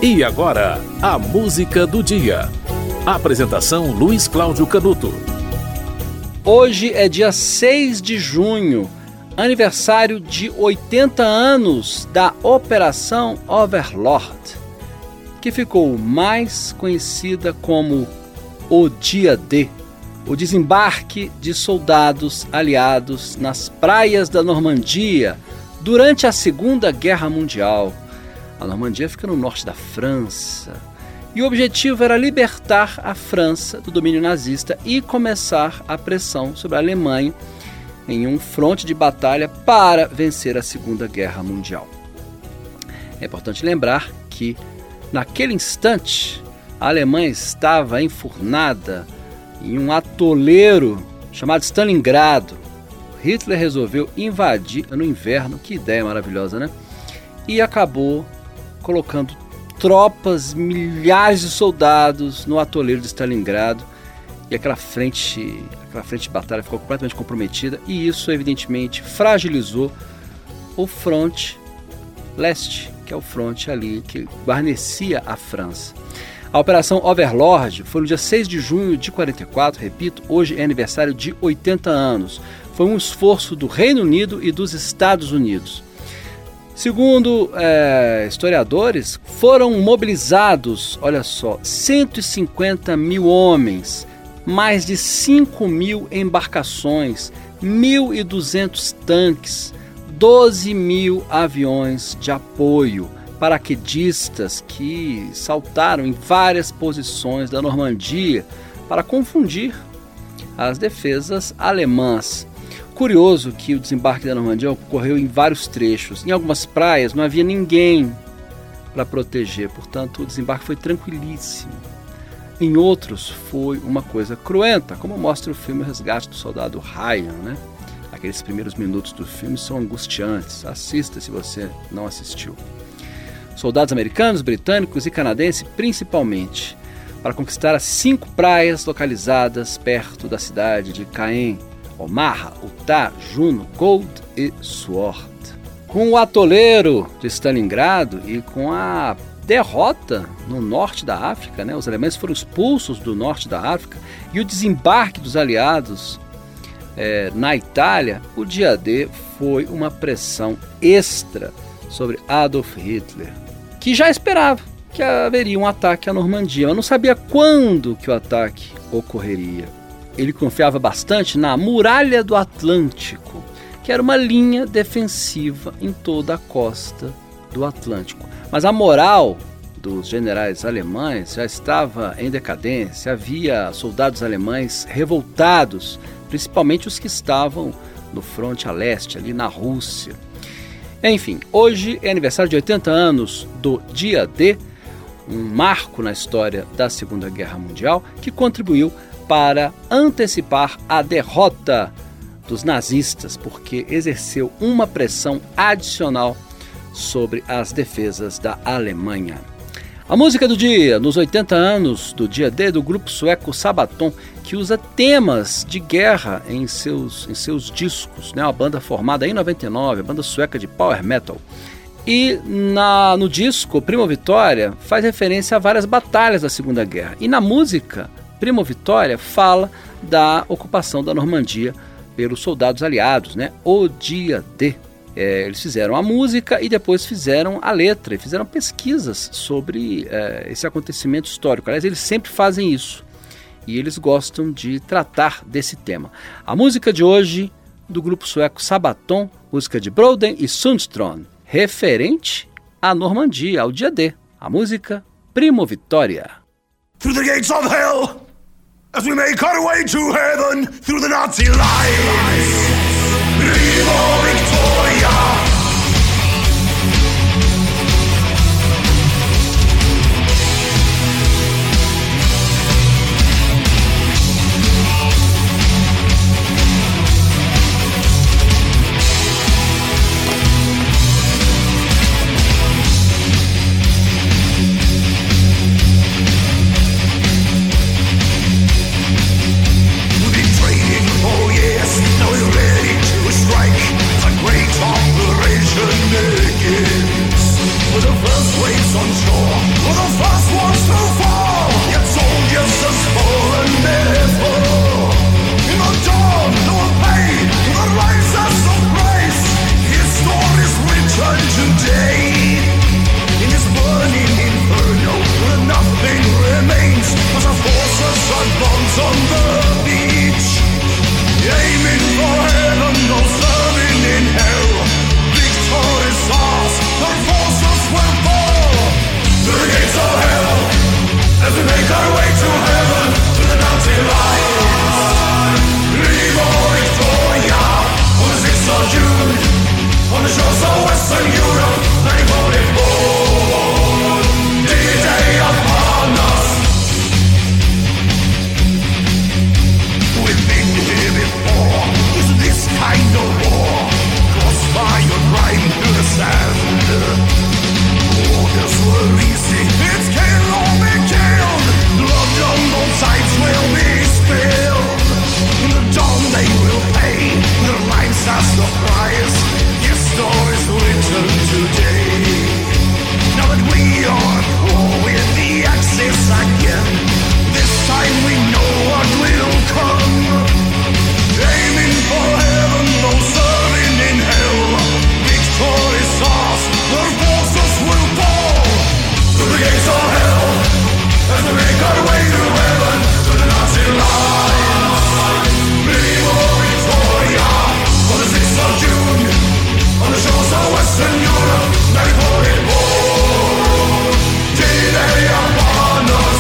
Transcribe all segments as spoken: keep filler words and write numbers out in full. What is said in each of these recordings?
E agora, a música do dia. Apresentação Luiz Cláudio Canuto. Hoje é dia seis de junho, aniversário de oitenta anos da Operação Overlord, que ficou mais conhecida como o Dia D, o desembarque de soldados aliados nas praias da Normandia durante a Segunda Guerra Mundial. A Normandia fica no norte da França, e o objetivo era libertar a França do domínio nazista e começar a pressão sobre a Alemanha em um fronte de batalha para vencer a Segunda Guerra Mundial. É importante lembrar que, naquele instante, a Alemanha estava enfurnada em um atoleiro chamado Stalingrado. Hitler resolveu invadir no inverno, que ideia maravilhosa, né? E acabou colocando tropas, milhares de soldados no atoleiro de Stalingrado, e aquela frente, aquela frente de batalha ficou completamente comprometida, e isso evidentemente fragilizou o fronte leste, que é o fronte ali que guarnecia a França. A Operação Overlord foi no dia seis de junho de quarenta e quatro, repito, hoje é aniversário de oitenta anos. Foi um esforço do Reino Unido e dos Estados Unidos. Segundo é, historiadores, foram mobilizados, olha só, cento e cinquenta mil homens, mais de cinco mil embarcações, mil e duzentos tanques, doze mil aviões de apoio, paraquedistas que saltaram em várias posições da Normandia para confundir as defesas alemãs. Curioso que o desembarque da Normandia ocorreu em vários trechos. Em algumas praias não havia ninguém para proteger, portanto o desembarque foi tranquilíssimo. Em outros foi uma coisa cruenta, como mostra o filme O Resgate do Soldado Ryan, né? Aqueles primeiros minutos do filme são angustiantes. Assista se você não assistiu. Soldados americanos, britânicos e canadenses, principalmente, para conquistar as cinco praias localizadas perto da cidade de Caen: Omaha, Utah, Juno, Gold e Sword. Com o atoleiro de Stalingrado e com a derrota no norte da África, né, os alemães foram expulsos do norte da África, e o desembarque dos aliados é, na Itália, o dia D foi uma pressão extra sobre Adolf Hitler, que já esperava que haveria um ataque à Normandia, mas não sabia quando que o ataque ocorreria. Ele confiava bastante na Muralha do Atlântico, que era uma linha defensiva em toda a costa do Atlântico. Mas a moral dos generais alemães já estava em decadência, havia soldados alemães revoltados, principalmente os que estavam no fronte a leste, ali na Rússia. Enfim, hoje é aniversário de oitenta anos do Dia D, um marco na história da Segunda Guerra Mundial que contribuiu para antecipar a derrota dos nazistas, porque exerceu uma pressão adicional sobre as defesas da Alemanha. A música do dia, nos oitenta anos do Dia D, do grupo sueco Sabaton, que usa temas de guerra em seus, em seus discos, né? Uma banda formada em noventa e nove, a banda sueca de power metal. E na, no disco Primo Vitória faz referência a várias batalhas da Segunda Guerra. E na música Primo Vitória fala da ocupação da Normandia pelos soldados aliados, né? O Dia D. É, eles fizeram a música e depois fizeram a letra, e fizeram pesquisas sobre é, esse acontecimento histórico. Aliás, eles sempre fazem isso, e eles gostam de tratar desse tema. A música de hoje, do grupo sueco Sabaton, música de Broden e Sundström, referente à Normandia, ao Dia D. A música Primo Vitória. Through the gates of hell, as we make our way to heaven, through the Nazi lines, Primo Victoria. For the first waves on shore were the first ones to fall. Yet soldiers as fallen before. In the dawn, no pain, the rises of grace. His story's written today. In this burning inferno, where nothing remains but the forces and bombs on the beach. Aiming for heaven, no serving in hell. Victory's ours, our forces will fall. To the gates of hell, as we make our way to heaven, to the Nazi lines. Viva Victoria, on the sixth of June, on the shores of Western Europe, nineteen forty-four. D-Day upon us. We've been here before. Is this kind of war? Crossfire right through the sand. Orders were easy. It's kill or be killed. Blood on both sides will be spilled. In the dawn they will pay their lives as the price. Your story's written today. Now that we are at war with the Axis again, this time we know what will come. Aiming for heaven, no serving in hell. Victory's ours, our forces will fall. Through the gates of hell, as we make our way to heaven, to the Nazi lines. Viva Victoria, on the sixth of June, on the shores of Western Europe, nineteen forty-four. D-Day upon us.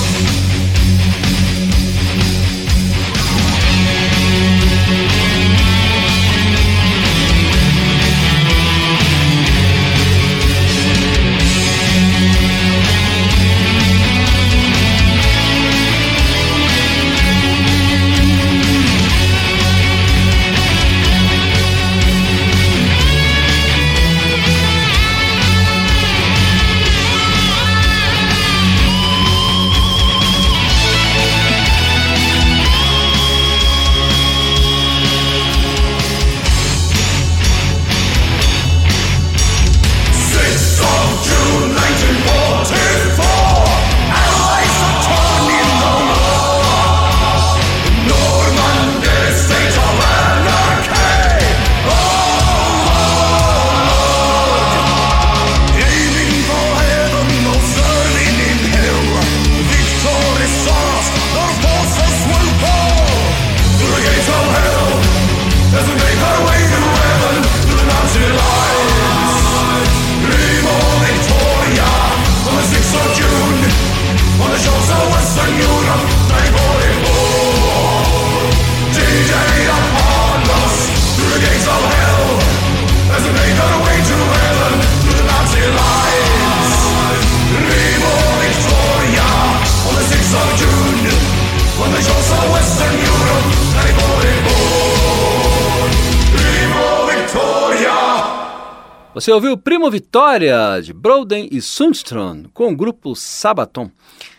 Você ouviu Primo Vitória, de Broden e Sundström, com o grupo Sabaton.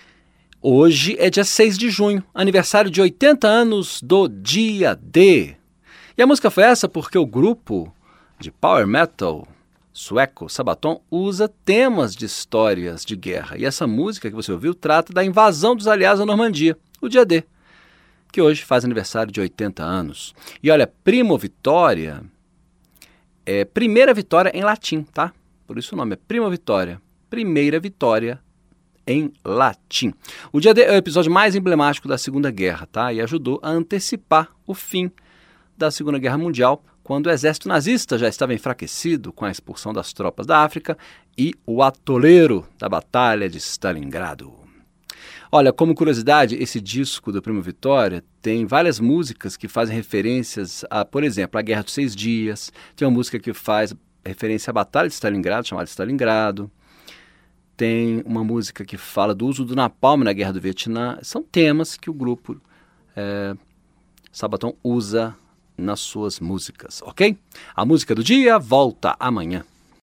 Hoje é dia seis de junho, aniversário de oitenta anos do Dia D. E a música foi essa porque o grupo de power metal sueco Sabaton usa temas de histórias de guerra. E essa música que você ouviu trata da invasão dos aliados à Normandia, o Dia D, que hoje faz aniversário de oitenta anos. E olha, Primo Vitória é primeira vitória em latim, tá? Por isso o nome é Primo Vitória, primeira vitória em latim. O Dia D é o episódio mais emblemático da Segunda Guerra, tá? E ajudou a antecipar o fim da Segunda Guerra Mundial, quando o exército nazista já estava enfraquecido com a expulsão das tropas da África e o atoleiro da Batalha de Stalingrado. Olha, como curiosidade, esse disco do Primo Vitória tem várias músicas que fazem referências a, por exemplo, a Guerra dos Seis Dias. Tem uma música que faz referência à Batalha de Stalingrado, chamada Stalingrado. Tem uma música que fala do uso do napalm na Guerra do Vietnã. São temas que o grupo é, Sabaton usa nas suas músicas, ok? A música do dia volta amanhã.